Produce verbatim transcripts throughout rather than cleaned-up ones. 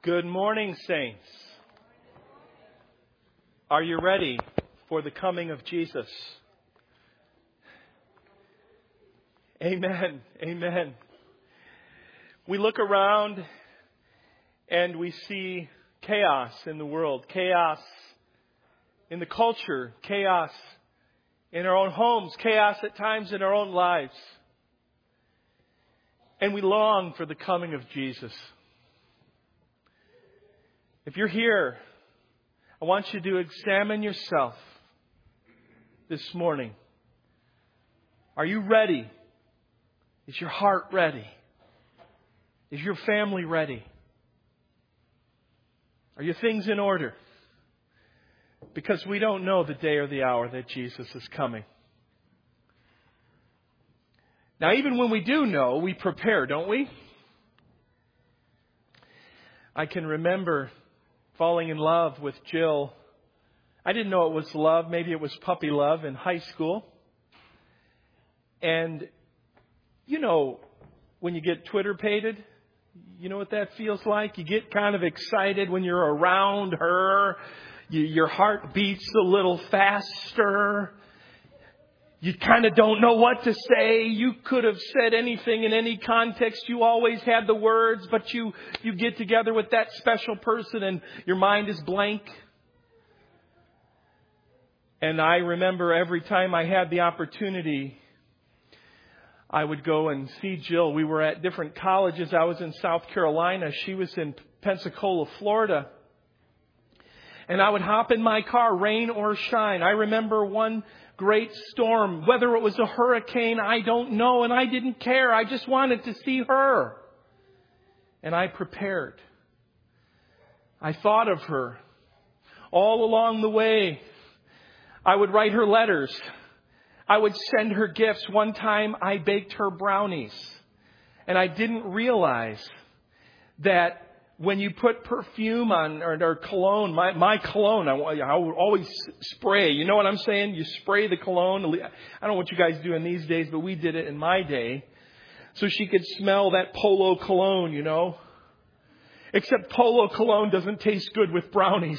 Good morning, saints. Are you ready for the coming of Jesus? Amen. Amen. We look around and we see chaos in the world, chaos in the culture, chaos in our own homes, chaos at times in our own lives. And we long for the coming of Jesus. If you're here, I want you to examine yourself this morning. Are you ready? Is your heart ready? Is your family ready? Are your things in order? Because we don't know the day or the hour that Jesus is coming. Now, even when we do know, we prepare, don't we? I can remember falling in love with Jill. I didn't know it was love. Maybe it was puppy love in high school. And, you know, when you get Twitter-pated, you know what that feels like? You get kind of excited when you're around her. You, your heart beats a little faster. You kind of don't know what to say. You could have said anything in any context. You always had the words, but you, you get together with that special person and your mind is blank. And I remember every time I had the opportunity, I would go and see Jill. We were at different colleges. I was in South Carolina. She was in Pensacola, Florida. And I would hop in my car, rain or shine. I remember one great storm, whether it was a hurricane, I don't know. And I didn't care. I just wanted to see her. And I prepared. I thought of her all along the way. I would write her letters. I would send her gifts. One time I baked her brownies. And I didn't realize that when you put perfume on or, or cologne, my, my cologne, I, I would always spray. You know what I'm saying? You spray the cologne. I don't know what you guys do in these days, but we did it in my day. So she could smell that Polo cologne, you know. Except Polo cologne doesn't taste good with brownies.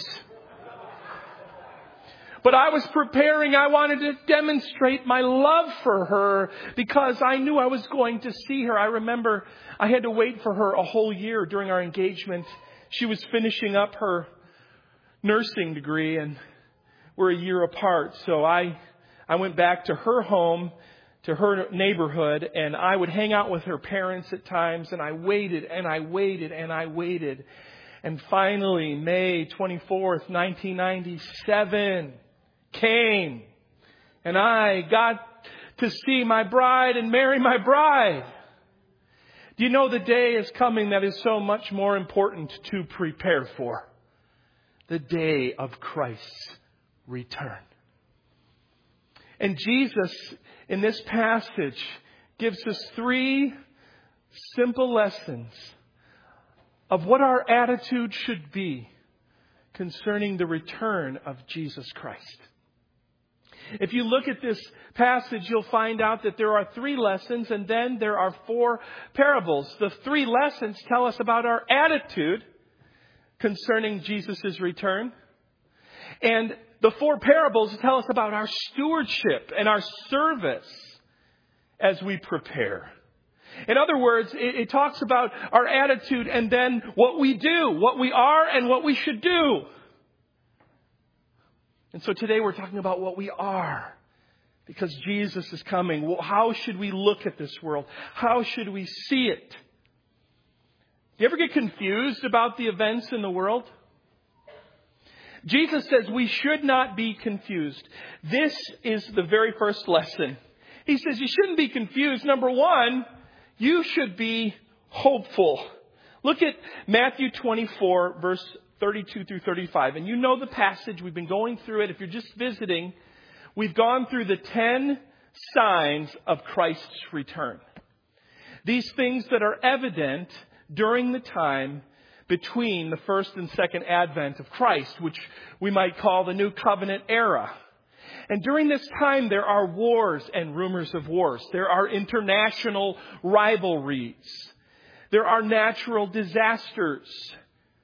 But I was preparing. I wanted to demonstrate my love for her because I knew I was going to see her. I remember I had to wait for her a whole year during our engagement. She was finishing up her nursing degree and we're a year apart. So I, I went back to her home, to her neighborhood, and I would hang out with her parents at times. And I waited and I waited and I waited. And finally, May twenty-fourth, nineteen ninety-seven came, and I got to see my bride and marry my bride. Do you know the day is coming that is so much more important to prepare for? The day of Christ's return. And Jesus, in this passage, gives us three simple lessons of what our attitude should be concerning the return of Jesus Christ. If you look at this passage, you'll find out that there are three lessons and then there are four parables. The three lessons tell us about our attitude concerning Jesus' return. And the four parables tell us about our stewardship and our service as we prepare. In other words, it, it talks about our attitude and then what we do, what we are and what we should do. And so today we're talking about what we are because Jesus is coming. Well, how should we look at this world? How should we see it? Do you ever get confused about the events in the world? Jesus says we should not be confused. This is the very first lesson. He says you shouldn't be confused. Number one, you should be hopeful. Look at Matthew twenty-four, verse thirty-two through thirty-five. And you know the passage. We've been going through it. If you're just visiting, we've gone through the ten signs of Christ's return. These things that are evident during the time between the first and second advent of Christ, which we might call the New Covenant era. And during this time, there are wars and rumors of wars. There are international rivalries. There are natural disasters.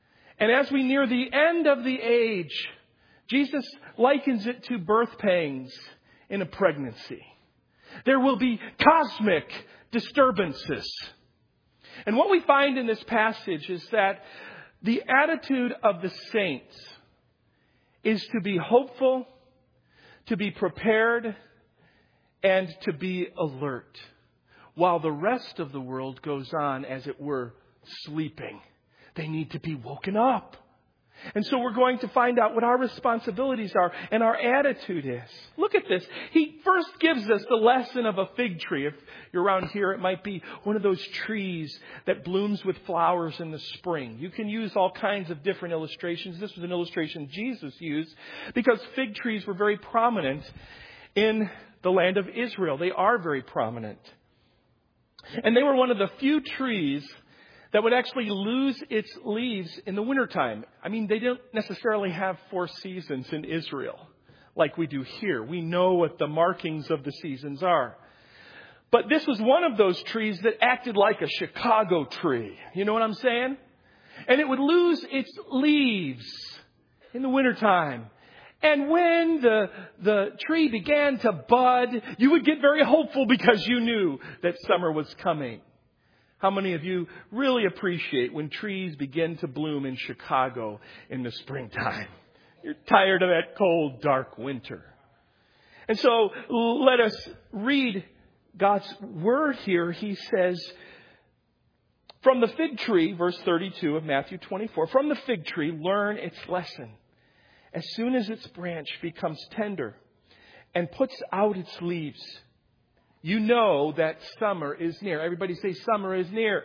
And as we near the end of the age, Jesus likens it to birth pangs in a pregnancy. There will be cosmic disturbances. And what we find in this passage is that the attitude of the saints is to be hopeful, to be prepared, and to be alert, while the rest of the world goes on, as it were, sleeping. They need to be woken up. And so we're going to find out what our responsibilities are and our attitude is. Look at this. He first gives us the lesson of a fig tree. If you're around here, it might be one of those trees that blooms with flowers in the spring. You can use all kinds of different illustrations. This was an illustration Jesus used because fig trees were very prominent in the land of Israel. They are very prominent. And they were one of the few trees that would actually lose its leaves in the wintertime. I mean, they don't necessarily have four seasons in Israel like we do here. We know what the markings of the seasons are. But this was one of those trees that acted like a Chicago tree. You know what I'm saying? And it would lose its leaves in the wintertime. And when the, the tree began to bud, you would get very hopeful because you knew that summer was coming. How many of you really appreciate when trees begin to bloom in Chicago in the springtime? You're tired of that cold, dark winter. And so let us read God's word here. He says, from the fig tree, verse thirty-two of Matthew twenty-four, from the fig tree, learn its lesson. As soon as its branch becomes tender and puts out its leaves, you know that summer is near. Everybody say summer is near.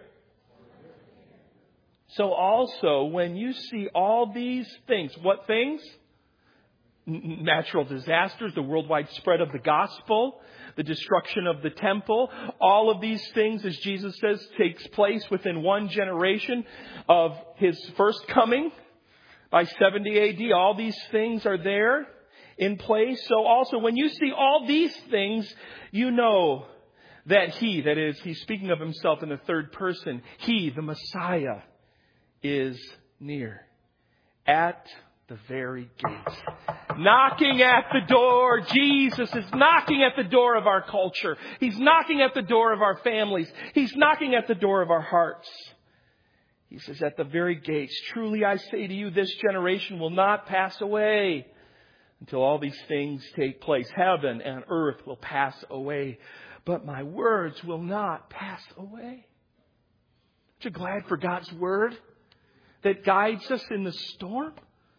So also, when you see all these things, what things? N- natural disasters, the worldwide spread of the gospel, the destruction of the temple. All of these things, as Jesus says, takes place within one generation of His first coming. By seventy A D, all these things are there in place. So also, when you see all these things, you know that He, that is, He's speaking of Himself in the third person, He, the Messiah, is near. At the very gates. Knocking at the door. Jesus is knocking at the door of our culture. He's knocking at the door of our families. He's knocking at the door of our hearts. He says, at the very gates, truly I say to you, this generation will not pass away until all these things take place. Heaven and earth will pass away, but my words will not pass away. Aren't you glad for God's word that guides us in the storm?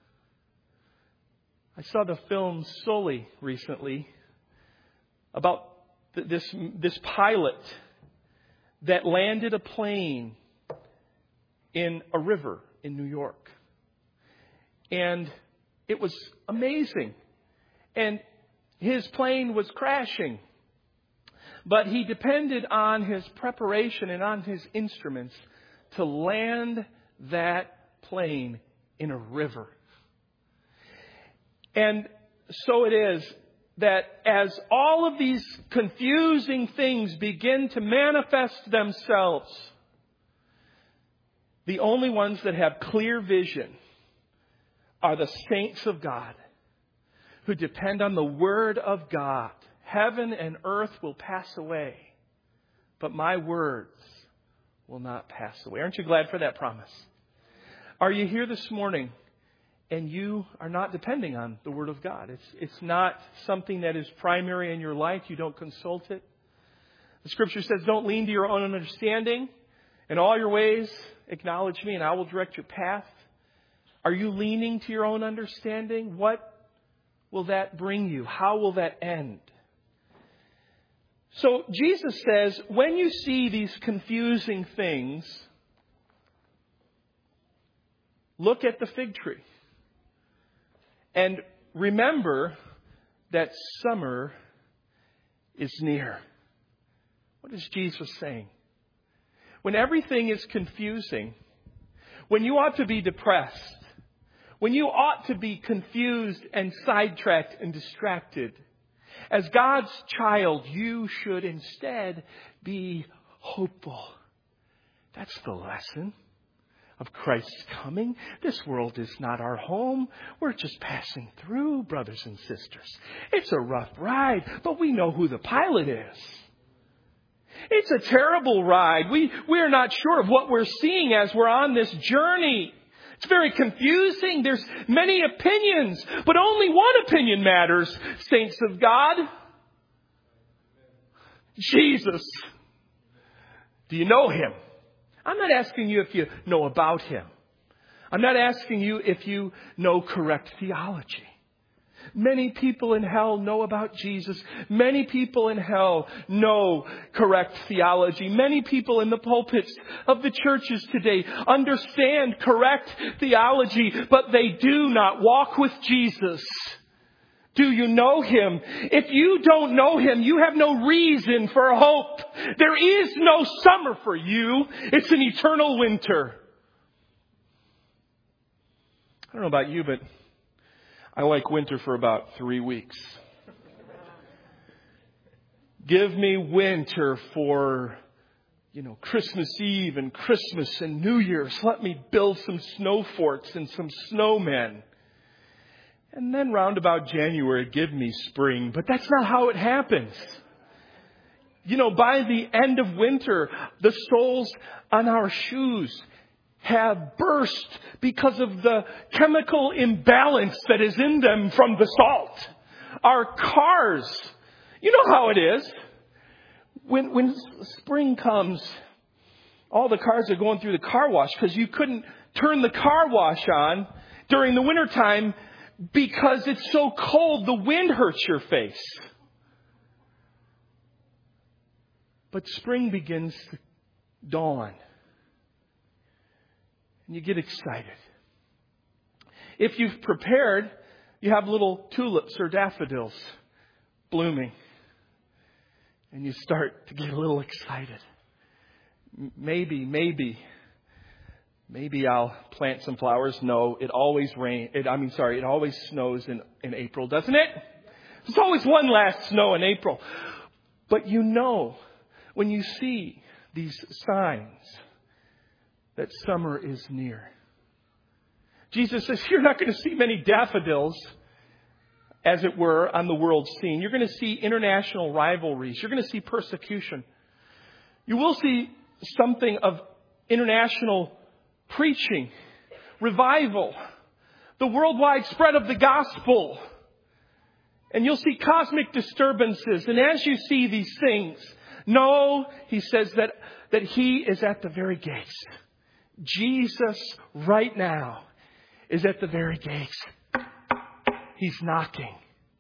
I saw the film Sully recently about this, this pilot that landed a plane in a river in New York. And it was amazing. And his plane was crashing. But he depended on his preparation and on his instruments to land that plane in a river. And so it is that as all of these confusing things begin to manifest themselves, the only ones that have clear vision are the saints of God who depend on the Word of God. Heaven and earth will pass away, but my words will not pass away. Aren't you glad for that promise? Are you here this morning and you are not depending on the Word of God? It's, it's not something that is primary in your life. You don't consult it. The Scripture says, don't lean to your own understanding. In all your ways, acknowledge me and I will direct your path. Are you leaning to your own understanding? What will that bring you? How will that end? So Jesus says, when you see these confusing things, look at the fig tree. And remember that summer is near. What is Jesus saying? When everything is confusing, when you ought to be depressed, when you ought to be confused and sidetracked and distracted, as God's child, you should instead be hopeful. That's the lesson of Christ's coming. This world is not our home. We're just passing through, brothers and sisters. It's a rough ride, but we know who the pilot is. It's a terrible ride. We, we are not sure of what we're seeing as we're on this journey. It's very confusing. There's many opinions, but only one opinion matters, saints of God. Jesus. Do you know Him? I'm not asking you if you know about Him. I'm not asking you if you know correct theology. Many people in hell know about Jesus. Many people in hell know correct theology. Many people in the pulpits of the churches today understand correct theology, but they do not walk with Jesus. Do you know Him? If you don't know Him, you have no reason for hope. There is no summer for you. It's an eternal winter. I don't know about you, but I like winter for about three weeks. Give me winter for, you know, Christmas Eve and Christmas and New Year's. Let me build some snow forts and some snowmen. And then round about January, give me spring. But that's not how it happens. You know, by the end of winter, the soles on our shoes have burst because of the chemical imbalance that is in them from the salt. Our cars, you know how it is. When, when spring comes, all the cars are going through the car wash because you couldn't turn the car wash on during the wintertime because it's so cold, the wind hurts your face. But spring begins to dawn. And you get excited. If you've prepared, you have little tulips or daffodils blooming. And you start to get a little excited. Maybe, maybe, maybe I'll plant some flowers. No, it always rains. It, I mean, sorry, it always snows in, in April, doesn't it? There's always one last snow in April. But you know, when you see these signs, that summer is near. Jesus says you're not going to see many daffodils, as it were, on the world scene. You're going to see international rivalries. You're going to see persecution. You will see something of international preaching, revival, the worldwide spread of the gospel. And you'll see cosmic disturbances. And as you see these things, know, he says, that, that He is at the very gates. Jesus right now is at the very gates. He's knocking.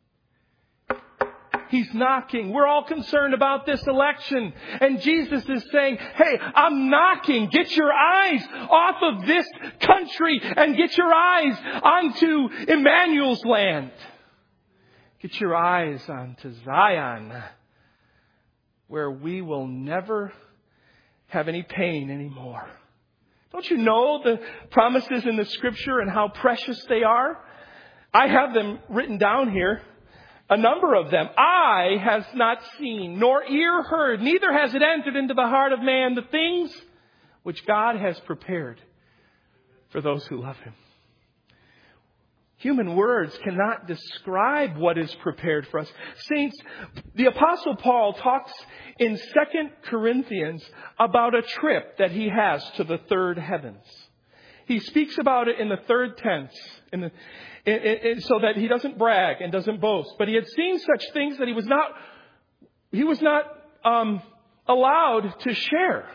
He's knocking. We're all concerned about this election. And Jesus is saying, hey, I'm knocking. Get your eyes off of this country and get your eyes onto Emmanuel's land. Get your eyes onto Zion, where we will never have any pain anymore. Don't you know the promises in the Scripture and how precious they are? I have them written down here. A number of them. Eye has not seen, nor ear heard, neither has it entered into the heart of man the things which God has prepared for those who love Him. Human words cannot describe what is prepared for us. Saints, the Apostle Paul talks in Second Corinthians about a trip that he has to the third heavens. He speaks about it in the third tense, in the, in, in, so that he doesn't brag and doesn't boast. But he had seen such things that he was not, he was not um, allowed to share.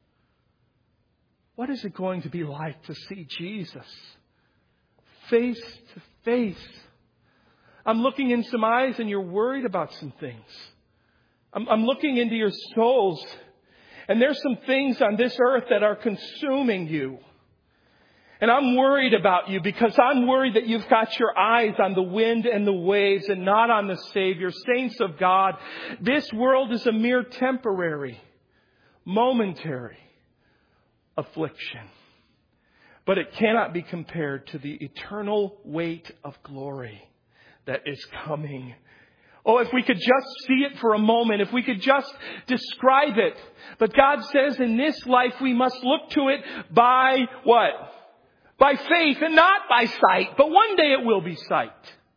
What is it going to be like to see Jesus face to face? I'm looking in some eyes and you're worried about some things. I'm, I'm looking into your souls, and there's some things on this earth that are consuming you. And I'm worried about you because I'm worried that you've got your eyes on the wind and the waves and not on the Savior. Saints of God, this world is a mere temporary, momentary affliction. But it cannot be compared to the eternal weight of glory that is coming. Oh, if we could just see it for a moment, if we could just describe it. But God says in this life we must look to it by what? By faith and not by sight. But one day it will be sight.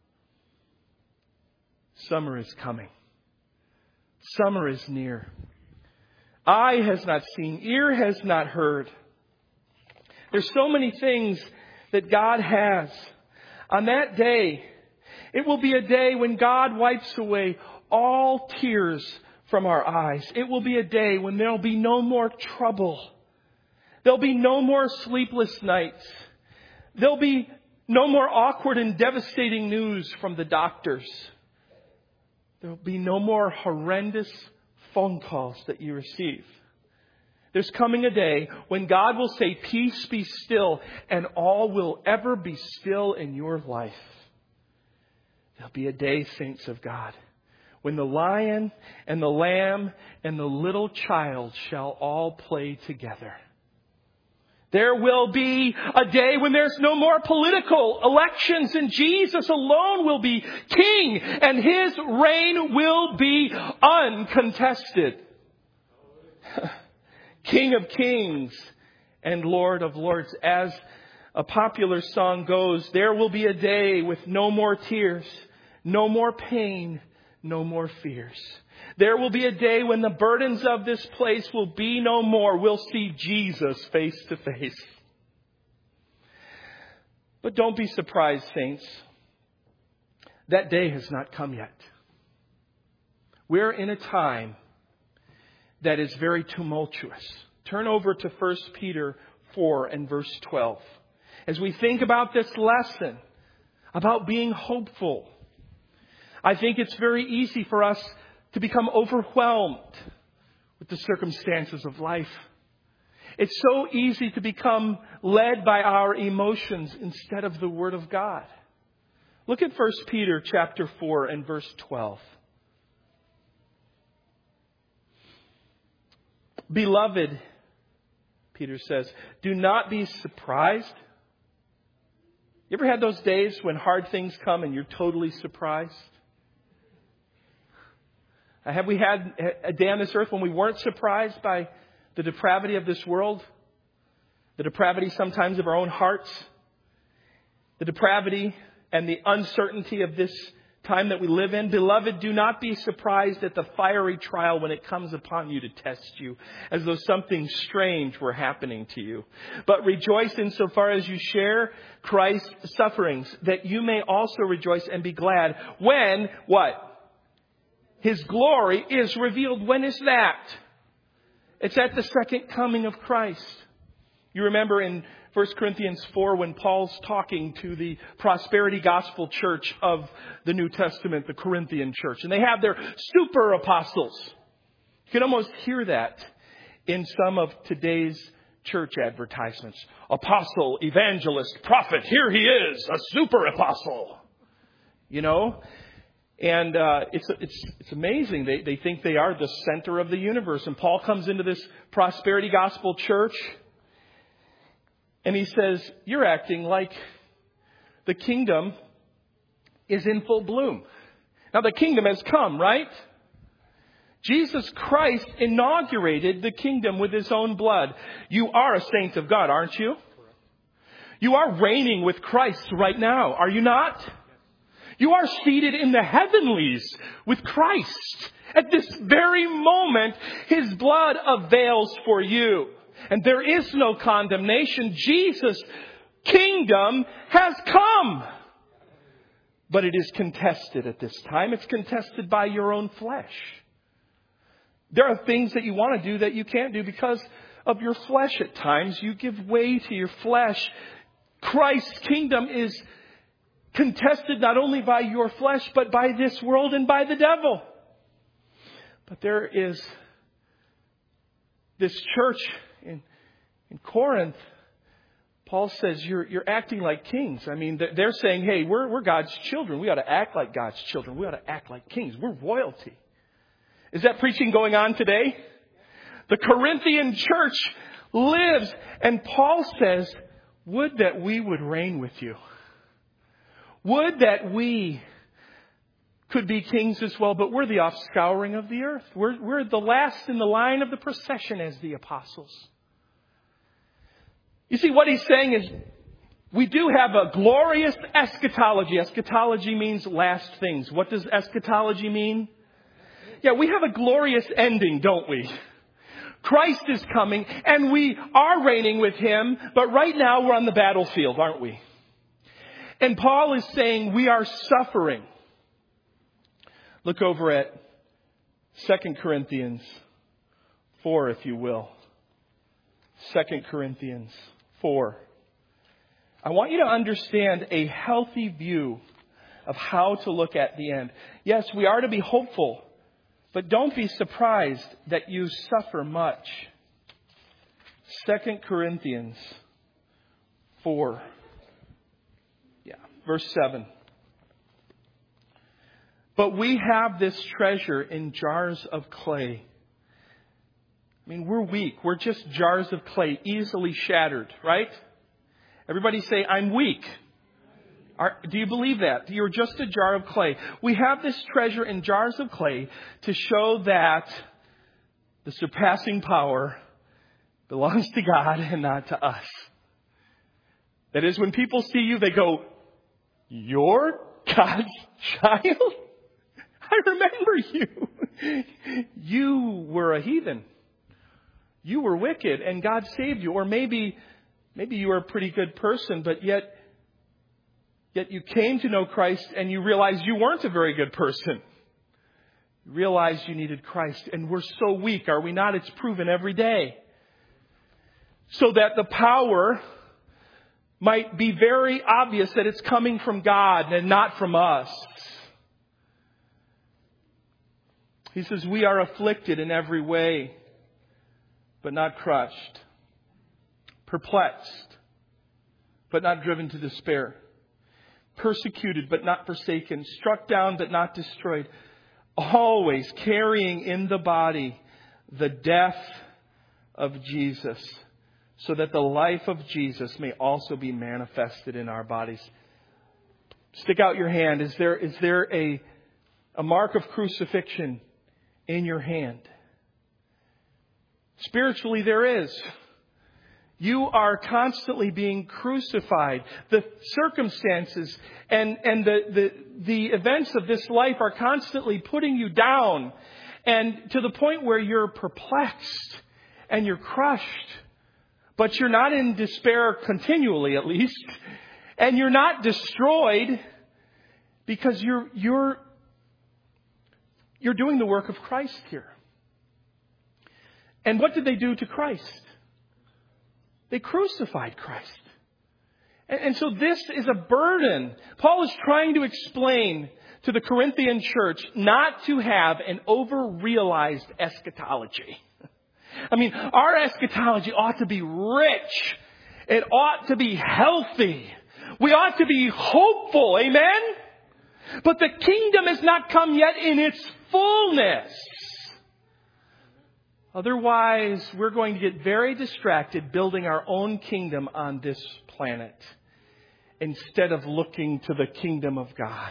Summer is coming. Summer is near. Eye has not seen, ear has not heard. There's so many things that God has. On that day, it will be a day when God wipes away all tears from our eyes. It will be a day when there'll be no more trouble. There'll be no more sleepless nights. There'll be no more awkward and devastating news from the doctors. There'll be no more horrendous phone calls that you receive. There's coming a day when God will say, peace be still, and all will ever be still in your life. There'll be a day, saints of God, when the lion and the lamb and the little child shall all play together. There will be a day when there's no more political elections and Jesus alone will be king and his reign will be uncontested. King of kings and Lord of lords. As a popular song goes, there will be a day with no more tears, no more pain, no more fears. There will be a day when the burdens of this place will be no more. We'll see Jesus face to face. But don't be surprised, saints. That day has not come yet. We're in a time that is very tumultuous. Turn over to First Peter four and verse twelve. As we think about this lesson, about being hopeful, I think it's very easy for us to become overwhelmed with the circumstances of life. It's so easy to become led by our emotions instead of the Word of God. Look at First Peter chapter four and verse twelve. Beloved, Peter says, do not be surprised. You ever had those days when hard things come and you're totally surprised? Have we had a day on this earth when we weren't surprised by the depravity of this world? The depravity sometimes of our own hearts? The depravity and the uncertainty of this time that we live in? Beloved, do not be surprised at the fiery trial when it comes upon you to test you, as though something strange were happening to you. But rejoice insofar as you share Christ's sufferings, that you may also rejoice and be glad when, what? His glory is revealed. When is that? It's at the second coming of Christ. You remember in First Corinthians four when Paul's talking to the prosperity gospel church of the New Testament, the Corinthian church. And they have their super apostles. You can almost hear that in some of today's church advertisements. Apostle, evangelist, prophet. Here he is, a super apostle. You know? And uh, it's it's it's amazing. They they think they are the center of the universe. And Paul comes into this prosperity gospel church, and he says, "You're acting like the kingdom is in full bloom." Now the kingdom has come, right? Jesus Christ inaugurated the kingdom with his own blood. You are a saint of God, aren't you? You are reigning with Christ right now, are you not? You are seated in the heavenlies with Christ. At this very moment, his blood avails for you. And there is no condemnation. Jesus' kingdom has come. But it is contested at this time. It's contested by your own flesh. There are things that you want to do that you can't do because of your flesh at times. You give way to your flesh. Christ's kingdom is contested not only by your flesh, but by this world and by the devil. But there is this church in, in Corinth. Paul says, you're, you're acting like kings. I mean, they're saying, hey, we're, we're God's children. We ought to act like God's children. We ought to act like kings. We're royalty. Is that preaching going on today? The Corinthian church lives. And Paul says, would that we would reign with you. Would that we could be kings as well, but we're the offscouring of the earth. We're, we're the last in the line of the procession as the apostles. You see, what he's saying is, we do have a glorious eschatology. Eschatology means last things. What does eschatology mean? Yeah, we have a glorious ending, don't we? Christ is coming, and we are reigning with Him, but right now we're on the battlefield, aren't we? And Paul is saying we are suffering. Look over at Second Corinthians four, if you will. Second Corinthians four. I want you to understand a healthy view of how to look at the end. Yes, we are to be hopeful, but don't be surprised that you suffer much. Second Corinthians four. Yeah, verse seven. But we have this treasure in jars of clay. I mean, we're weak. We're just jars of clay, easily shattered, right? Everybody say, I'm weak. Are, do you believe that? You're just a jar of clay. We have this treasure in jars of clay to show that the surpassing power belongs to God and not to us. That is, when people see you, they go, you're God's child? I remember you. You were a heathen. You were wicked and God saved you. Or maybe, maybe you were a pretty good person, but yet, yet you came to know Christ and you realized you weren't a very good person. You realized you needed Christ. And we're so weak, are we not? It's proven every day. So that the power might be very obvious that it's coming from God and not from us. He says, we are afflicted in every way, but not crushed. Perplexed, but not driven to despair. Persecuted, but not forsaken. Struck down, but not destroyed. Always carrying in the body the death of Jesus, so that the life of Jesus may also be manifested in our bodies. Stick out your hand. Is there, is there a, a mark of crucifixion in your hand? Spiritually, there is. You are constantly being crucified. The circumstances and, and the, the, the events of this life are constantly putting you down, and to the point where you're perplexed and you're crushed. But you're not in despair continually, at least. And you're not destroyed, because you're, you're, you're doing the work of Christ here. And what did they do to Christ? They crucified Christ. And, and so this is a burden. Paul is trying to explain to the Corinthian church not to have an over-realized eschatology. I mean, our eschatology ought to be rich. It ought to be healthy. We ought to be hopeful. Amen? But the kingdom has not come yet in its fullness. Otherwise, we're going to get very distracted building our own kingdom on this planet instead of looking to the kingdom of God.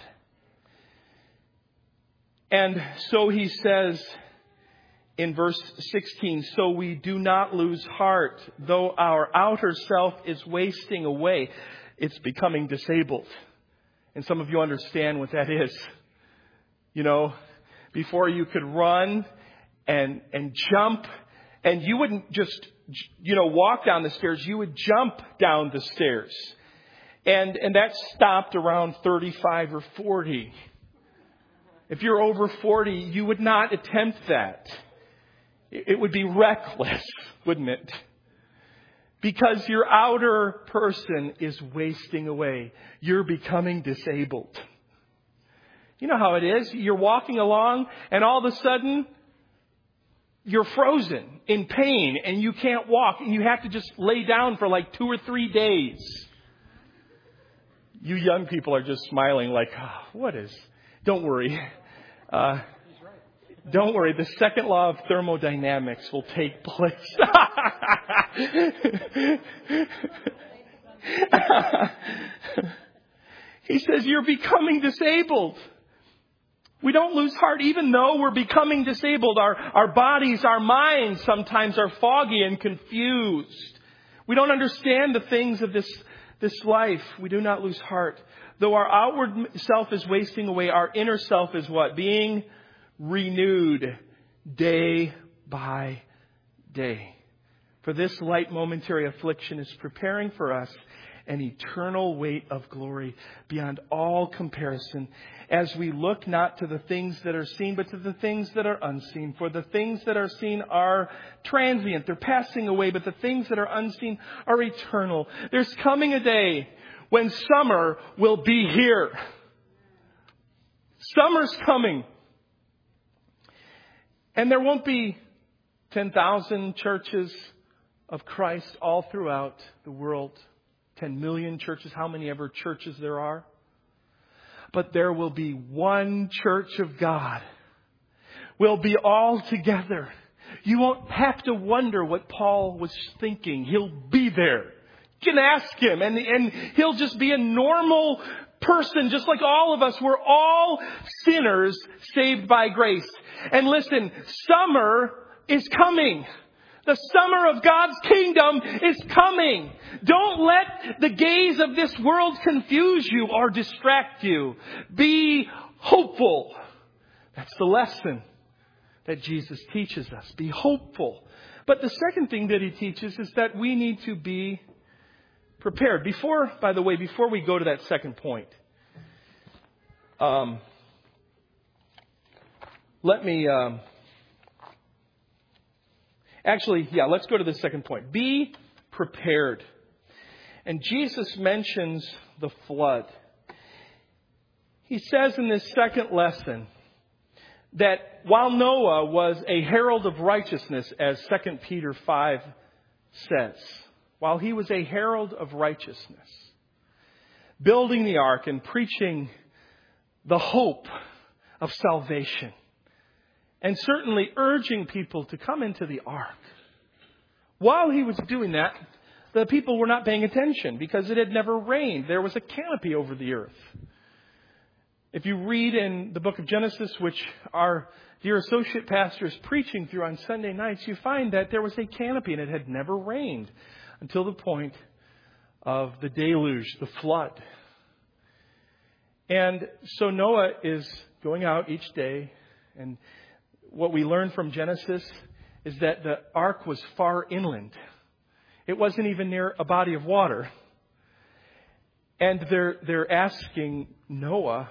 And so he says in verse sixteen, so we do not lose heart, though our outer self is wasting away. It's becoming disabled. And some of you understand what that is. You know, before you could run and and jump, and you wouldn't just, you know, walk down the stairs, you would jump down the stairs. And and that stopped around thirty-five or forty. If you're over forty, you would not attempt that. It would be reckless, wouldn't it? Because your outer person is wasting away. You're becoming disabled. You know how it is. You're walking along and all of a sudden you're frozen in pain and you can't walk and you have to just lay down for like two or three days. You young people are just smiling like, oh, what is... Don't worry. Uh, don't worry. The second law of thermodynamics will take place. He says, you're becoming disabled. We don't lose heart even though we're becoming disabled. Our, our bodies, our minds sometimes are foggy and confused. We don't understand the things of this, this life. We do not lose heart. Though our outward self is wasting away, our inner self is what? Being renewed day by day. For this light momentary affliction is preparing for us an eternal weight of glory beyond all comparison, as we look not to the things that are seen, but to the things that are unseen. For the things that are seen are transient. They're passing away, but the things that are unseen are eternal. There's coming a day when summer will be here. Summer's coming. And there won't be ten thousand churches of Christ all throughout the world. ten million churches, how many ever churches there are. But there will be one church of God. We'll be all together. You won't have to wonder what Paul was thinking. He'll be there. You can ask him, and, and he'll just be a normal person, just like all of us. We're all sinners saved by grace. And listen, summer is coming. The summer of God's kingdom is coming. Don't let the gaze of this world confuse you or distract you. Be hopeful. That's the lesson that Jesus teaches us. Be hopeful. But the second thing that he teaches is that we need to be prepared. Before, by the way, before we go to that second point, um, let me... Um, Actually, yeah, let's go to the second point. Be prepared. And Jesus mentions the flood. He says in this second lesson that while Noah was a herald of righteousness, as Second Peter five says, while he was a herald of righteousness, building the ark and preaching the hope of salvation, and certainly urging people to come into the ark. While he was doing that, the people were not paying attention because it had never rained. There was a canopy over the earth. If you read in the book of Genesis, which our dear associate pastor is preaching through on Sunday nights, you find that there was a canopy and it had never rained until the point of the deluge, the flood. And so Noah is going out each day, and what we learn from Genesis is that the ark was far inland. It wasn't even near a body of water. And they're, they're asking Noah,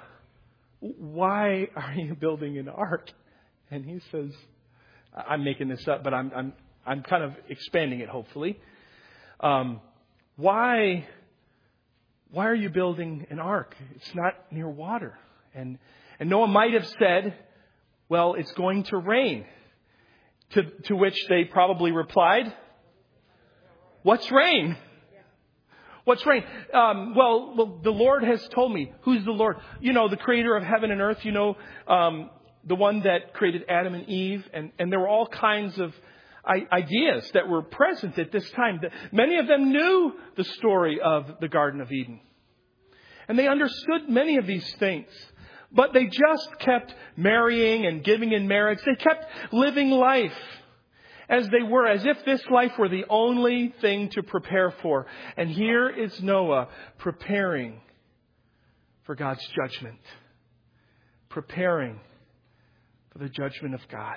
why are you building an ark? And he says, I'm making this up, but I'm, I'm, I'm kind of expanding it, hopefully. Um, why, why are you building an ark? It's not near water. And, and Noah might have said, well, it's going to rain. To, to which they probably replied, what's rain? What's rain? Um, well, well, the Lord has told me. Who's the Lord? You know, the creator of heaven and earth. You know, um, the one that created Adam and Eve. And, and there were all kinds of ideas that were present at this time. Many of them knew the story of the Garden of Eden. And they understood many of these things. But they just kept marrying and giving in marriage. They kept living life as they were, as if this life were the only thing to prepare for. And here is Noah preparing for God's judgment. Preparing for the judgment of God.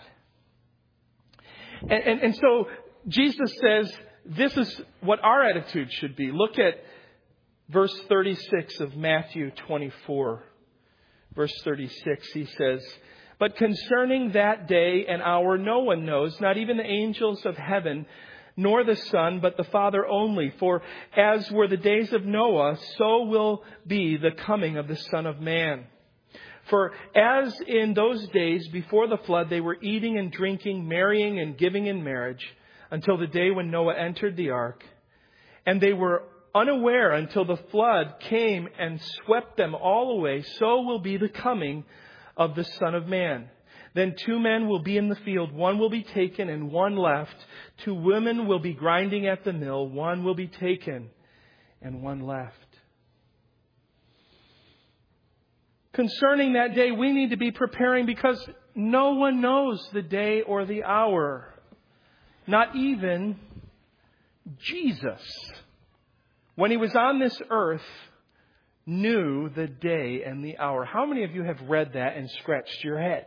And, and, and so Jesus says this is what our attitude should be. Look at verse thirty-six of Matthew twenty-four. Verse thirty-six, he says, but concerning that day and hour no one knows, not even the angels of heaven, nor the Son, but the Father only. For as were the days of Noah, so will be the coming of the Son of Man. For as in those days before the flood, they were eating and drinking, marrying and giving in marriage, until the day when Noah entered the ark. And they were unaware until the flood came and swept them all away, so will be the coming of the Son of Man. Then two men will be in the field, one will be taken and one left. Two women will be grinding at the mill, one will be taken and one left. concerning that day, we need to be preparing because no one knows the day or the hour. Not even Jesus, when he was on this earth, knew the day and the hour. How many of you have read that and scratched your head?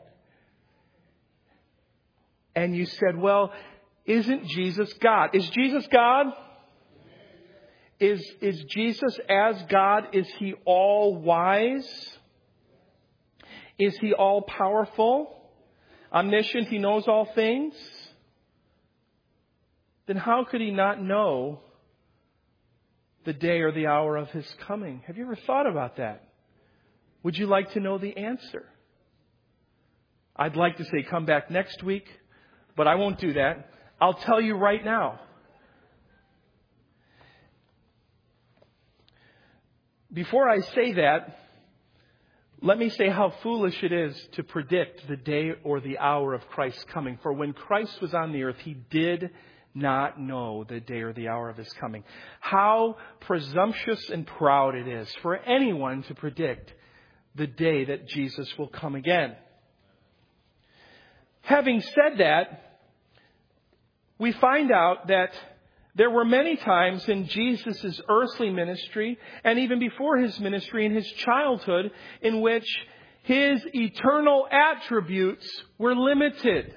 And you said, well, isn't Jesus God? Is Jesus God? Is, is Jesus as God? Is he all wise? Is he all powerful? Omniscient? He knows all things? Then how could he not know the day or the hour of his coming? Have you ever thought about that? Would you like to know the answer? I'd like to say come back next week, but I won't do that. I'll tell you right now. Before I say that, let me say how foolish it is to predict the day or the hour of Christ's coming. For when Christ was on the earth, he did not know the day or the hour of his coming. How presumptuous and proud it is for anyone to predict the day that Jesus will come again. Having said that, we find out that there were many times in Jesus' earthly ministry and even before his ministry in his childhood in which his eternal attributes were limited.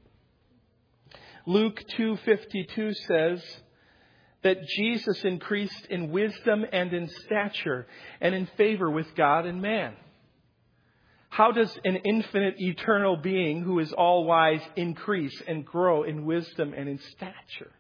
Luke two fifty-two says that Jesus increased in wisdom and in stature and in favor with God and man. How does an infinite eternal being who is all wise increase and grow in wisdom and in stature?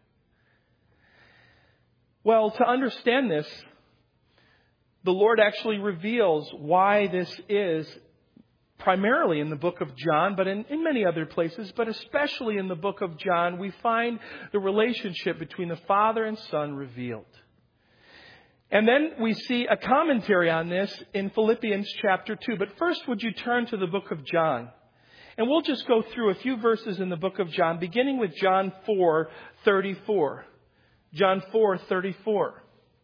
Well, to understand this, the Lord actually reveals why this is primarily in the book of John, but in, in many other places, but especially in the book of John, we find the relationship between the Father and Son revealed. And then we see a commentary on this in Philippians chapter two. But first, would you turn to the book of John? And we'll just go through a few verses in the book of John, beginning with John four thirty-four. John four thirty-four.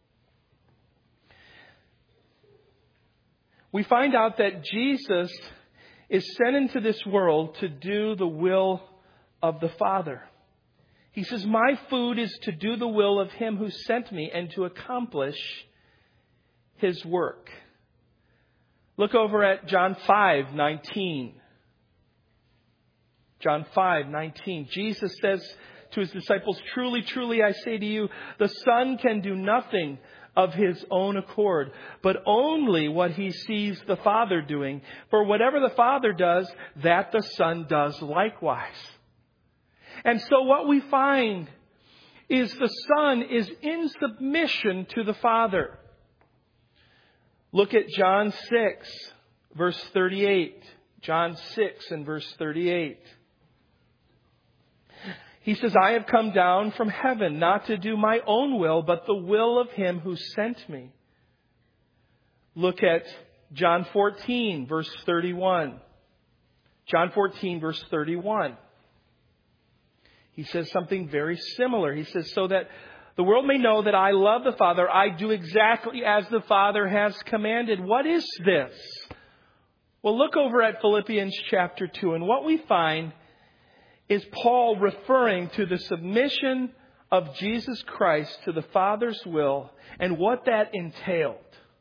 We find out that Jesus is sent into this world to do the will of the Father. He says, my food is to do the will of him who sent me and to accomplish his work. Look over at John five nineteen. John five nineteen. Jesus says to his disciples, truly, truly, I say to you, the Son can do nothing of his own accord, but only what he sees the Father doing. For whatever the Father does, that the Son does likewise. And so what we find is the Son is in submission to the Father. Look at John six, verse thirty-eight. John six and verse thirty-eight. He says, I have come down from heaven not to do my own will, but the will of him who sent me. Look at John fourteen, verse thirty-one. John fourteen, verse thirty-one. He says something very similar. He says, so that the world may know that I love the Father, I do exactly as the Father has commanded. What is this? Well, look over at Philippians chapter two, and what we find is Paul referring to the submission of Jesus Christ to the Father's will and what that entailed.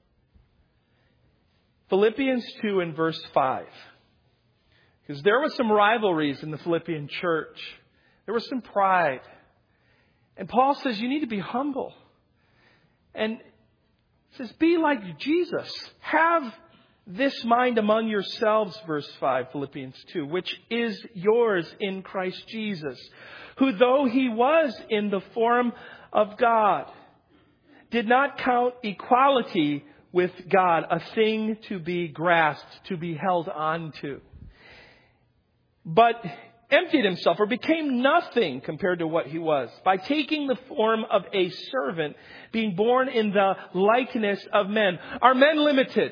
Philippians two and verse five. Because there were some rivalries in the Philippian church. There was some pride. And Paul says you need to be humble. And says be like Jesus. Have this mind among yourselves, verse five, Philippians two, which is yours in Christ Jesus, who though he was in the form of God, did not count equality with God a thing to be grasped, to be held on to, but emptied himself or became nothing compared to what he was by taking the form of a servant, being born in the likeness of men. Are men limited?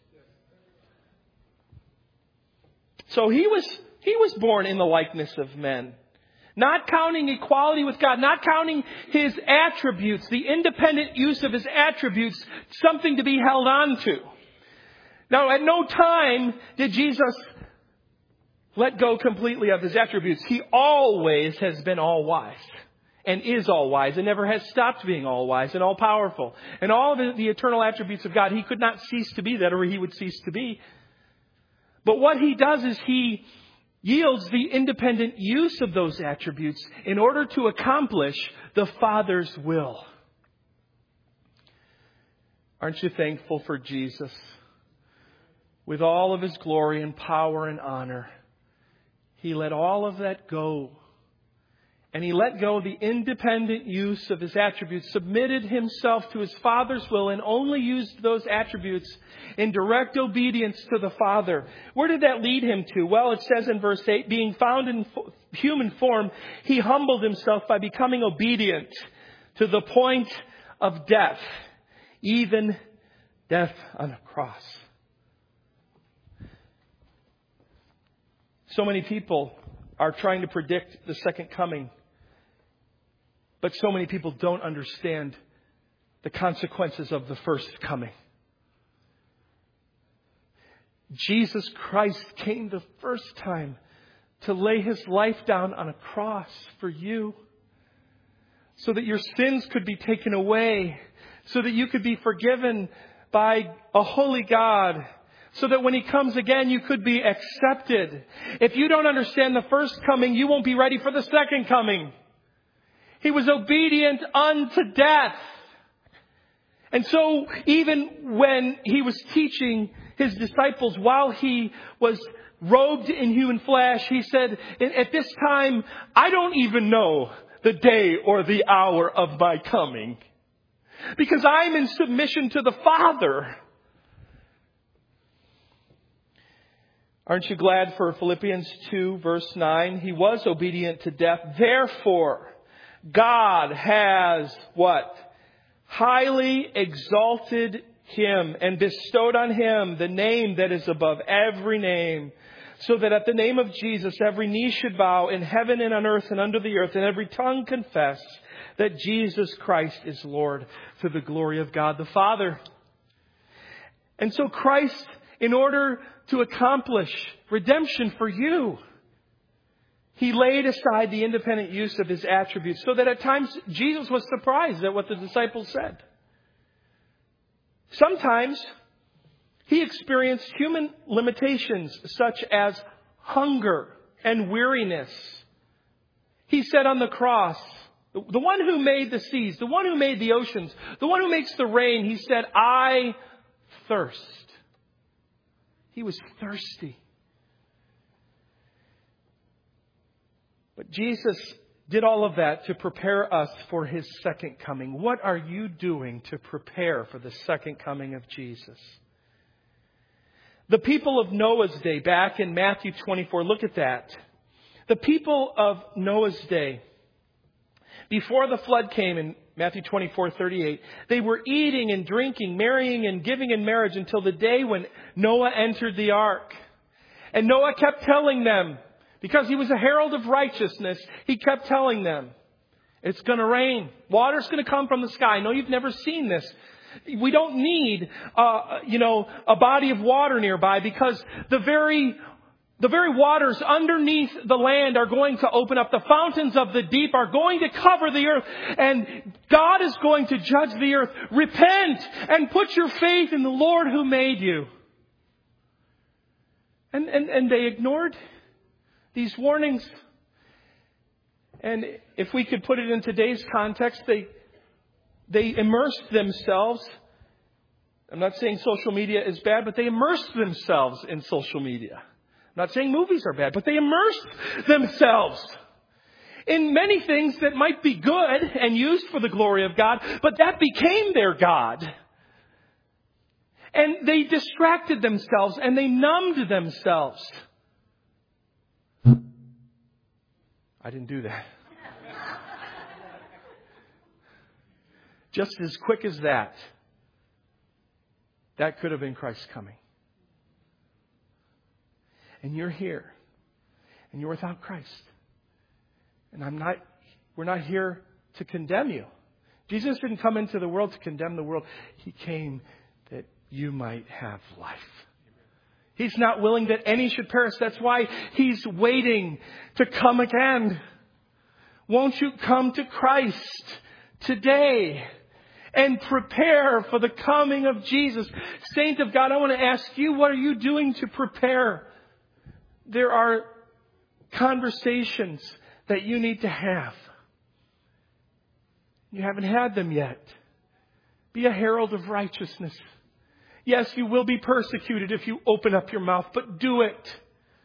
So he was, he was born in the likeness of men, not counting equality with God, not counting his attributes, the independent use of his attributes, something to be held on to. Now, at no time did Jesus let go completely of his attributes. He always has been all wise and is all wise and never has stopped being all wise and all powerful. And all of the, the eternal attributes of God, he could not cease to be that, or he would cease to be. But what he does is he yields the independent use of those attributes in order to accomplish the Father's will. Aren't you thankful for Jesus? With all of his glory and power and honor, he let all of that go. And he let go of the independent use of his attributes, submitted himself to his Father's will, and only used those attributes in direct obedience to the Father. Where did that lead him to? Well, it says in verse eight, being found in human form, he humbled himself by becoming obedient to the point of death, even death on a cross. So many people are trying to predict the second coming, but so many people don't understand the consequences of the first coming. Jesus Christ came the first time to lay his life down on a cross for you, so that your sins could be taken away, so that you could be forgiven by a holy God, so that when he comes again, you could be accepted. If you don't understand the first coming, you won't be ready for the second coming. He was obedient unto death. And so even when he was teaching his disciples while he was robed in human flesh, he said, at this time, I don't even know the day or the hour of my coming, because I'm in submission to the Father. Aren't you glad for Philippians two, verse nine? He was obedient to death. Therefore, God has what? Highly exalted him and bestowed on him the name that is above every name, so that at the name of Jesus every knee should bow in heaven and on earth and under the earth, and every tongue confess that Jesus Christ is Lord, to the glory of God the Father. And so Christ, in order to accomplish redemption for you, he laid aside the independent use of his attributes, so that at times Jesus was surprised at what the disciples said. Sometimes he experienced human limitations such as hunger and weariness. He said on the cross, the one who made the seas, the one who made the oceans, the one who makes the rain, he said, I thirst. He was thirsty. But Jesus did all of that to prepare us for his second coming. What are you doing to prepare for the second coming of Jesus? The people of Noah's day, back in Matthew twenty-four, look at that. The people of Noah's day, before the flood came in Matthew twenty-four thirty-eight, they were eating and drinking, marrying and giving in marriage until the day when Noah entered the ark. And Noah kept telling them, because he was a herald of righteousness, he kept telling them, it's going to rain. Water's going to come from the sky. No, you've never seen this. We don't need, uh, you know, a body of water nearby, because the very The very waters underneath the land are going to open up. The fountains of the deep are going to cover the earth. And God is going to judge the earth. Repent and put your faith in the Lord who made you. And, and, and they ignored these warnings. And if we could put it in today's context, they, they immersed themselves. I'm not saying social media is bad, but they immersed themselves in social media. I'm not saying movies are bad, but they immersed themselves in many things that might be good and used for the glory of God, but that became their God. And they distracted themselves and they numbed themselves. I didn't do that. Just as quick as that, that could have been Christ's coming. And you're here. And you're without Christ. And I'm not, we're not here to condemn you. Jesus didn't come into the world to condemn the world. He came that you might have life. He's not willing that any should perish. That's why He's waiting to come again. Won't you come to Christ today and prepare for the coming of Jesus? Saint of God, I want to ask you, what are you doing to prepare? There are conversations that you need to have. You haven't had them yet. Be a herald of righteousness. Yes, you will be persecuted if you open up your mouth, but do it.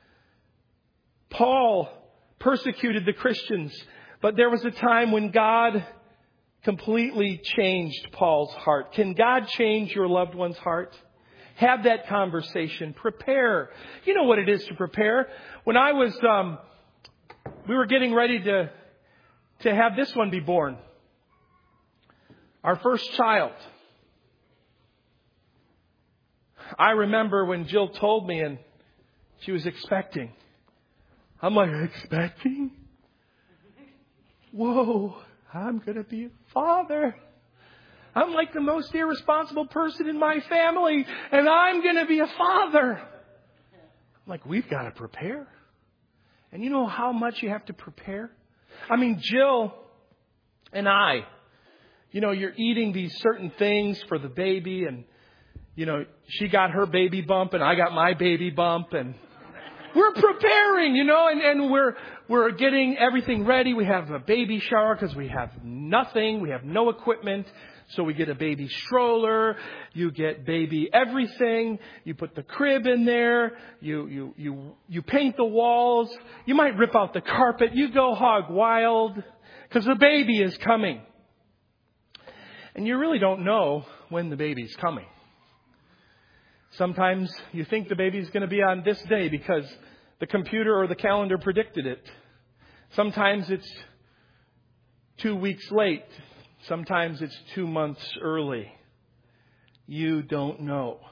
Paul persecuted the Christians, but there was a time when God completely changed Paul's heart. Can God change your loved one's heart? Have that conversation. Prepare. You know what it is to prepare. When I was, um, we were getting ready to, to have this one be born. Our first child. I remember when Jill told me and she was expecting. I'm like, expecting? Whoa, I'm going to be a father. I'm like the most irresponsible person in my family, and I'm going to be a father. I'm like, we've got to prepare. And you know how much you have to prepare? I mean, Jill and I, you know, you're eating these certain things for the baby, and, you know, she got her baby bump, and I got my baby bump, and we're preparing, you know, and, and we're we're getting everything ready. We have a baby shower because we have nothing. We have no equipment. So we get a baby stroller. You get baby everything. You put the crib in there. You you you you paint the walls. You might rip out the carpet. You go hog wild because the baby is coming. And you really don't know when the baby's coming. Sometimes you think the baby's going to be on this day because the computer or the calendar predicted it. Sometimes it's two weeks late. Sometimes it's two months early. You don't know.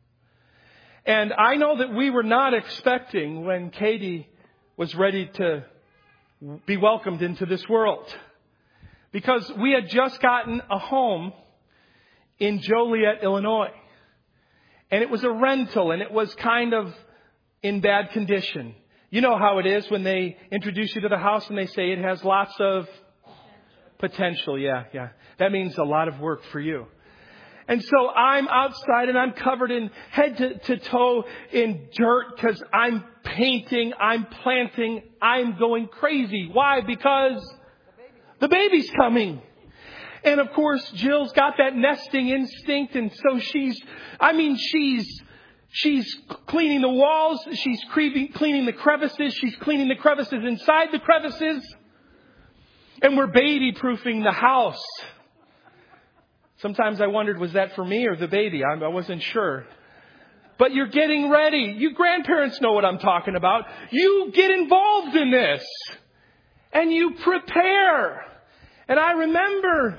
And I know that we were not expecting when Katie was ready to be welcomed into this world. Because we had just gotten a home in Joliet, Illinois. And it was a rental, and it was kind of in bad condition. You know how it is when they introduce you to the house and they say it has lots of potential. Yeah, yeah. That means a lot of work for you. And so I'm outside and I'm covered in head to, to toe in dirt because I'm painting, I'm planting, I'm going crazy. Why? Because the baby's coming. And of course, Jill's got that nesting instinct. And so she's, I mean, she's, she's cleaning the walls. She's cleaning the crevices. She's cleaning the crevices inside the crevices. And we're baby proofing the house. Sometimes I wondered, was that for me or the baby? I wasn't sure. But you're getting ready. You grandparents know what I'm talking about. You get involved in this. And you prepare. And I remember,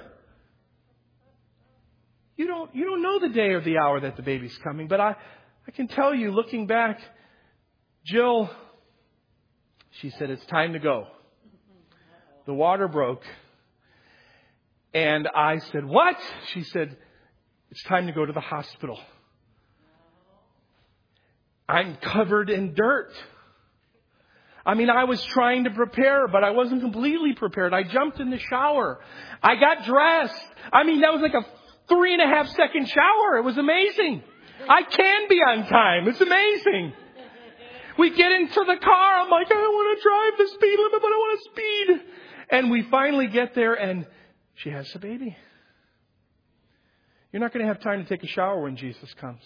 you don't, you don't know the day or the hour that the baby's coming. But I, I can tell you, looking back, Jill, she said, it's time to go. The water broke. And I said, what? She said, it's time to go to the hospital. I'm covered in dirt. I mean, I was trying to prepare, but I wasn't completely prepared. I jumped in the shower. I got dressed. I mean, that was like a three and a half second shower. It was amazing. I can be on time. It's amazing. We get into the car. I'm like, I don't want to drive the speed limit, but I want to speed. And we finally get there and she has a baby. You're not going to have time to take a shower when Jesus comes.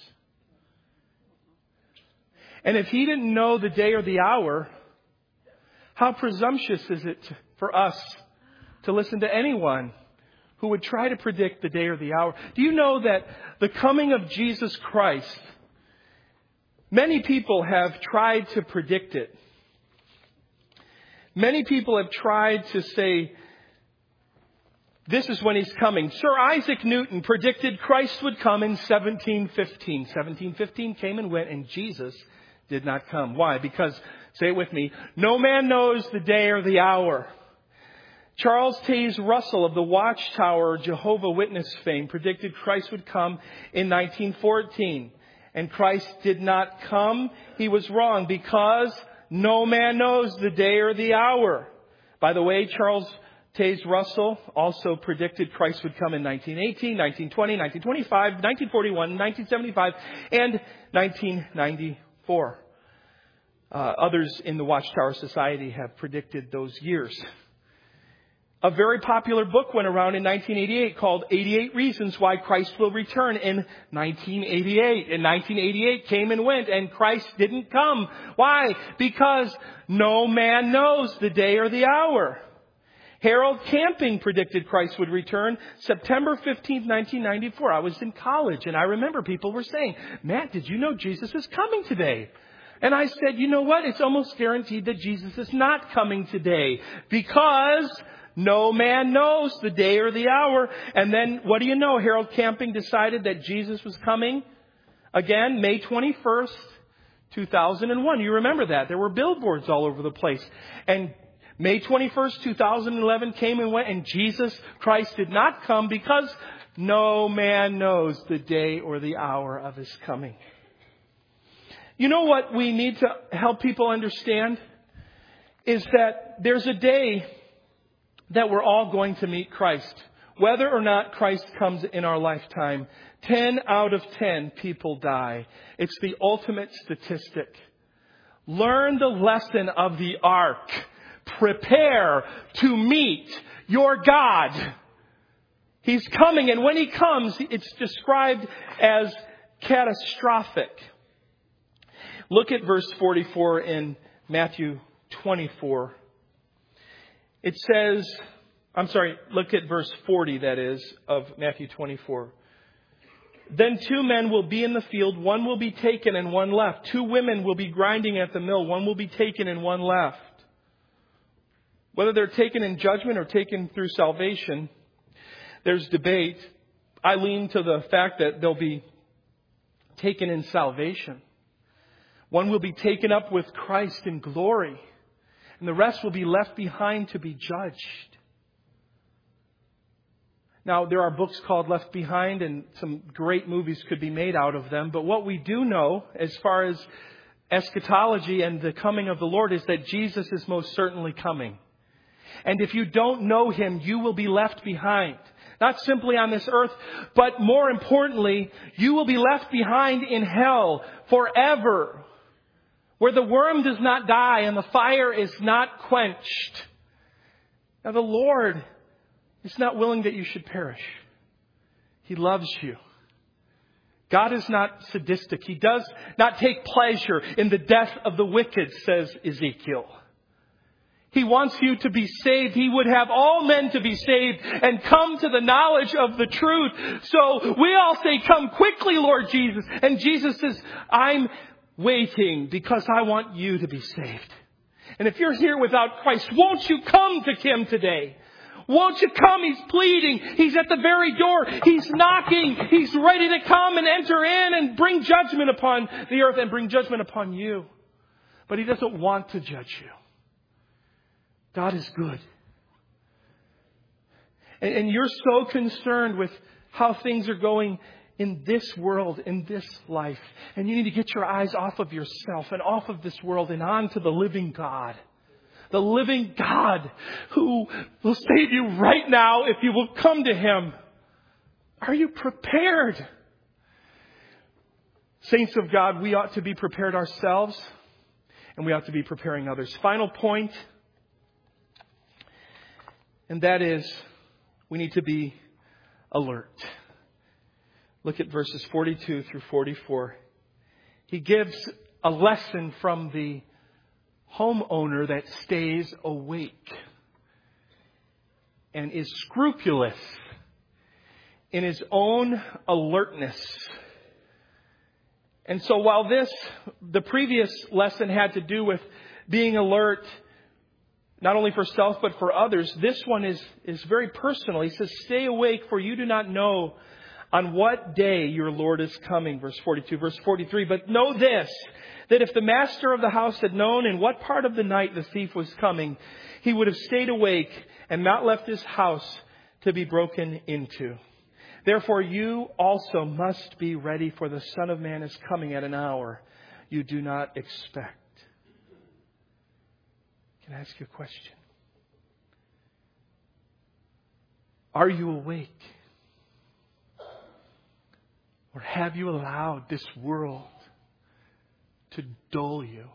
And if he didn't know the day or the hour, how presumptuous is it for us to listen to anyone who would try to predict the day or the hour? Do you know that the coming of Jesus Christ, many people have tried to predict it. Many people have tried to say, this is when he's coming. Sir Isaac Newton predicted Christ would come in seventeen fifteen. seventeen fifteen came and went, and Jesus did not come. Why? Because, say it with me, no man knows the day or the hour. Charles Taze Russell of the Watchtower Jehovah Witness fame predicted Christ would come in nineteen fourteen. and Christ did not come, he was wrong, because no man knows the day or the hour. By the way, Charles Taze Russell also predicted Christ would come in nineteen eighteen, nineteen twenty, nineteen twenty-five, nineteen forty-one, nineteen seventy-five, and nineteen ninety-four. Uh, others in the Watchtower Society have predicted those years. A very popular book went around in nineteen eighty-eight called eighty-eight Reasons Why Christ Will Return in nineteen eighty-eight. And nineteen eighty-eight came and went, and Christ didn't come. Why? Because no man knows the day or the hour. Harold Camping predicted Christ would return September fifteenth, nineteen ninety-four. I was in college, and I remember people were saying, Matt, did you know Jesus is coming today? And I said, you know what? It's almost guaranteed that Jesus is not coming today, because no man knows the day or the hour. And then, what do you know? Harold Camping decided that Jesus was coming again, May twenty-first, two thousand one. You remember that. There were billboards all over the place. And May twenty-first, two thousand eleven came and went, and Jesus Christ did not come, because no man knows the day or the hour of his coming. You know what we need to help people understand is that there's a day that we're all going to meet Christ. Whether or not Christ comes in our lifetime, ten out of ten people die. It's the ultimate statistic. Learn the lesson of the ark. Prepare to meet your God. He's coming, and when he comes, it's described as catastrophic. Look at verse forty-four in Matthew twenty-four. It says, I'm sorry, look at verse forty, that is, of Matthew twenty-four. Then two men will be in the field, one will be taken and one left. Two women will be grinding at the mill, one will be taken and one left. Whether they're taken in judgment or taken through salvation, there's debate. I lean to the fact that they'll be taken in salvation. One will be taken up with Christ in glory, and the rest will be left behind to be judged. Now, there are books called Left Behind, and some great movies could be made out of them. But what we do know, as far as eschatology and the coming of the Lord, is that Jesus is most certainly coming. And if you don't know him, you will be left behind. Not simply on this earth, but more importantly, you will be left behind in hell forever, where the worm does not die and the fire is not quenched. Now, the Lord is not willing that you should perish. He loves you. God is not sadistic. He does not take pleasure in the death of the wicked, says Ezekiel. He wants you to be saved. He would have all men to be saved and come to the knowledge of the truth. So we all say, come quickly, Lord Jesus. And Jesus says, I'm waiting because I want you to be saved. And if you're here without Christ, won't you come to him today? Won't you come? He's pleading. He's at the very door. He's knocking. He's ready to come and enter in and bring judgment upon the earth and bring judgment upon you. But he doesn't want to judge you. God is good. And, and you're so concerned with how things are going in this world, in this life. And you need to get your eyes off of yourself and off of this world and on to the living God. The living God who will save you right now if you will come to him. Are you prepared? Saints of God, we ought to be prepared ourselves, and we ought to be preparing others. Final point. And that is, we need to be alert. Look at verses forty-two through forty-four. He gives a lesson from the homeowner that stays awake and is scrupulous in his own alertness. And so while this, the previous lesson had to do with being alert, not only for self, but for others, this one is, is very personal. He says, stay awake, for you do not know on what day your Lord is coming. Verse forty-two, verse forty-three. But know this, that if the master of the house had known in what part of the night the thief was coming, he would have stayed awake and not left his house to be broken into. Therefore, you also must be ready, for the Son of Man is coming at an hour you do not expect. Can I ask you a question? Are you awake? Or have you allowed this world to dull you?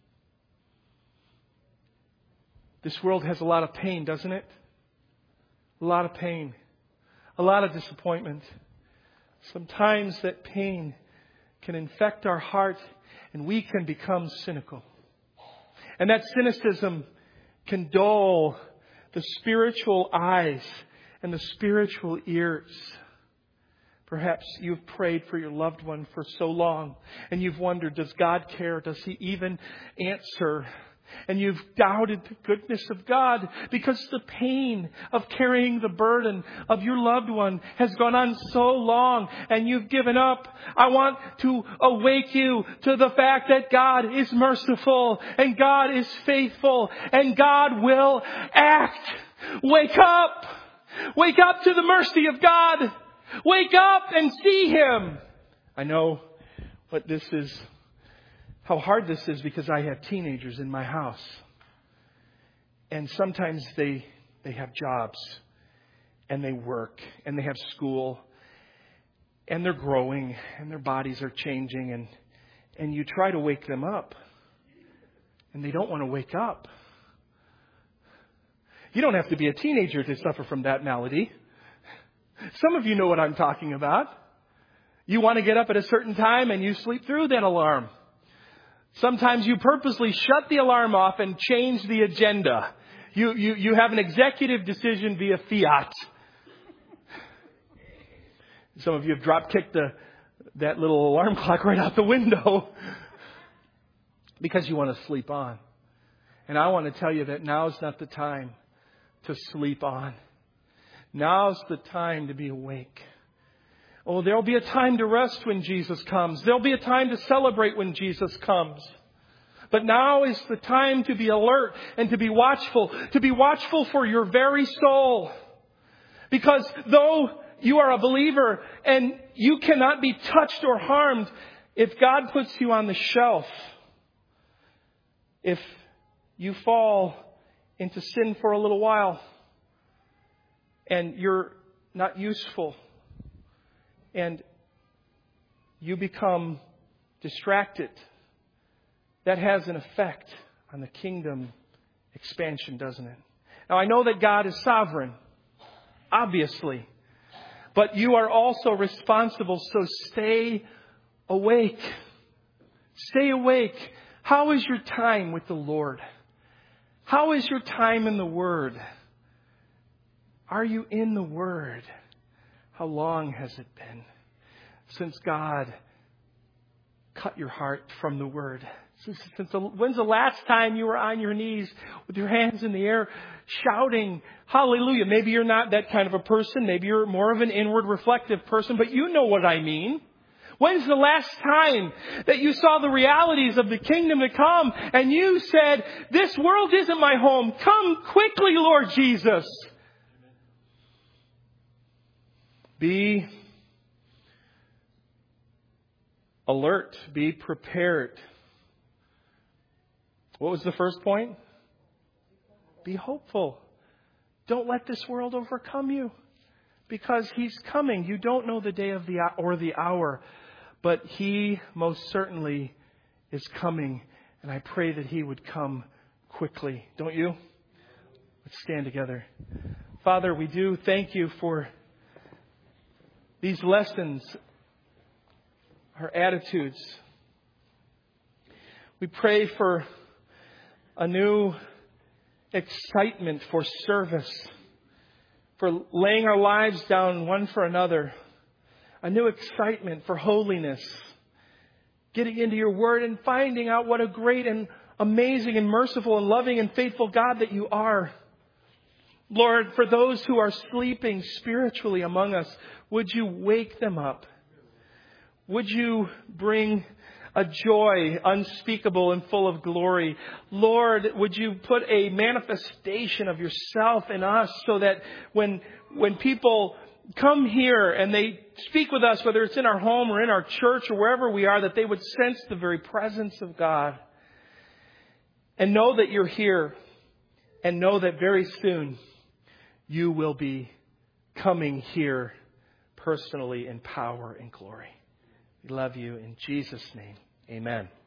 This world has a lot of pain, doesn't it? A lot of pain. A lot of disappointment. Sometimes that pain can infect our heart and we can become cynical. And that cynicism can dull the spiritual eyes and the spiritual ears. Perhaps you've prayed for your loved one for so long and you've wondered, does God care? Does He even answer? And you've doubted the goodness of God because the pain of carrying the burden of your loved one has gone on so long and you've given up. I want to awake you to the fact that God is merciful and God is faithful and God will act. Wake up! Wake up to the mercy of God! Wake up and see Him! I know what this is. How hard this is because I have teenagers in my house. And sometimes they they have jobs and they work and they have school and they're growing and their bodies are changing and and you try to wake them up and they don't want to wake up. You don't have to be a teenager to suffer from that malady. Some of you know what I'm talking about. You want to get up at a certain time and you sleep through that alarm. Sometimes you purposely shut the alarm off and change the agenda. You, you, you have an executive decision via fiat. Some of you have drop kicked the, that little alarm clock right out the window because you want to sleep on. And I want to tell you that now's not the time to sleep on. Now's the time to be awake. Oh, there'll be a time to rest when Jesus comes. There'll be a time to celebrate when Jesus comes. But now is the time to be alert and to be watchful. To be watchful for your very soul. Because though you are a believer and you cannot be touched or harmed, if God puts you on the shelf, if you fall into sin for a little while and you're not useful, and you become distracted, that has an effect on the kingdom expansion, doesn't it? Now, I know that God is sovereign, obviously, but you are also responsible, so stay awake. Stay awake. How is your time with the Lord? How is your time in the Word? Are you in the Word? How long has it been since God cut your heart from the Word? Since, since the, when's the last time you were on your knees with your hands in the air shouting, hallelujah? Maybe you're not that kind of a person. Maybe you're more of an inward reflective person, but you know what I mean. When's the last time that you saw the realities of the kingdom to come and you said, this world isn't my home. Come quickly, Lord Jesus. Be alert. Be prepared. What was the first point? Be hopeful. Don't let this world overcome you, because He's coming. You don't know the day of the or the hour, but He most certainly is coming, and I pray that He would come quickly. Don't you? Let's stand together. Father, we do thank You for these lessons, our attitudes. We pray for a new excitement for service, for laying our lives down one for another. A new excitement for holiness, getting into Your Word and finding out what a great and amazing and merciful and loving and faithful God that You are. Lord, for those who are sleeping spiritually among us, would You wake them up? Would You bring a joy unspeakable and full of glory? Lord, would You put a manifestation of Yourself in us so that when when people come here and they speak with us, whether it's in our home or in our church or wherever we are, that they would sense the very presence of God and know that you're here and know that very soon you will be coming here personally in power and glory. We love you in Jesus' name. Amen.